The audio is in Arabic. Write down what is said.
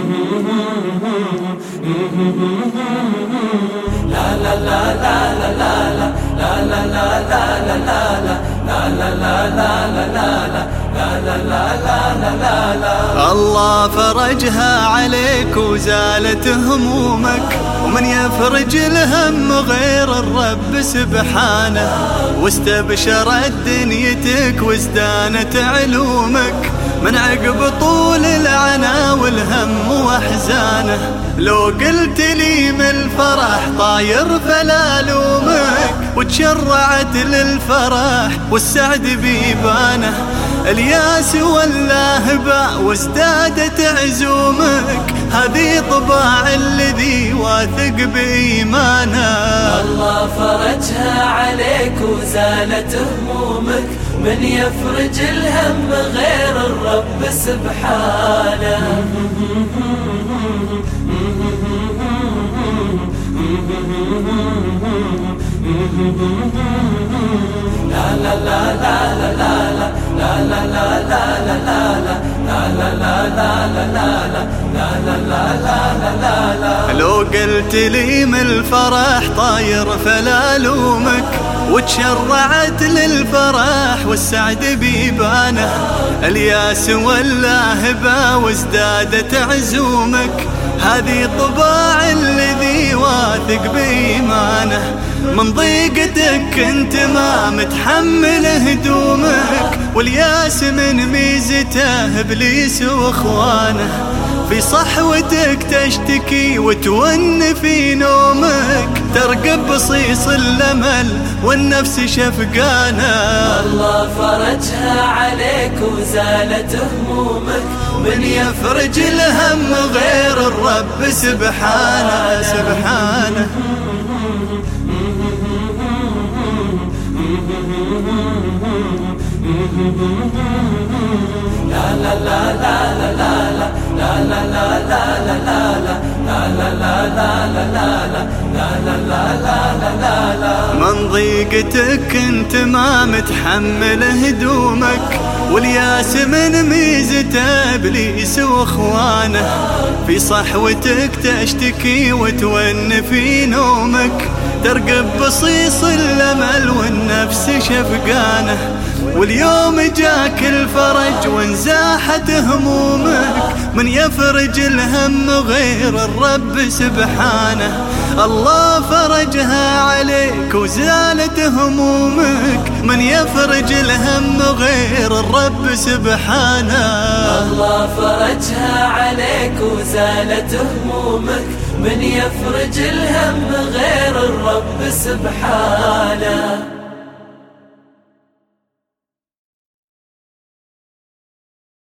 الله فرجها عليك وزالت همومك، ومن يفرج الهم غير الرب سبحانه، واستبشرت دنيتك وازدانت علومك من عقب طول العنا والهم واحزانه. لو قلت لي من الفرح طاير فلا لومك، وتشرعت للفرح والسعد بيبانه، الياس واللاهبة وازدادت عزومك، هذه طباع الذي واثق بإيمانه. الله فرجها عليك وزالت همومك، من يفرج الهم غير الرب سبحانه. لا لا لا لا لا لا لا لا لا لا لا لا لا لا. لو قلت لي من الفرح طاير فلا لومك، وتشرعت للفرح والسعد بيبانه، الياس واللاهبة وازدادت عزومك، هذه طباع الذي واثق بإيمانه. من ضيقتك انت ما متحمل هدومك، والياس من ميزته ابليس واخوانه، في صحوتك تشتكي وتون في نومك، ترقب بصيص الامل والنفس شفقانه. الله فرجها عليك وزالت همومك، من يفرج الهم غير الرب سبحانه سبحانه. لا لا لا لا لا لا لا لا لا لا لا لا. من ضيقتك انت ما متحمل هدومك، والياس من ميزته ابليس واخوانه، في صحوتك تشتكي وتون في نومك، ترقب بصيص الامل والنفس شفقانه، واليوم جاك الفرج وانزاحت همومك، من يفرج الهم غير الرب سبحانه. الله فرجها عليك وزالت همومك، من يفرج الهم غير الرب سبحانه. الله فرجها عليك وزالت همومك، من يفرج الهم غير الرب سبحانه.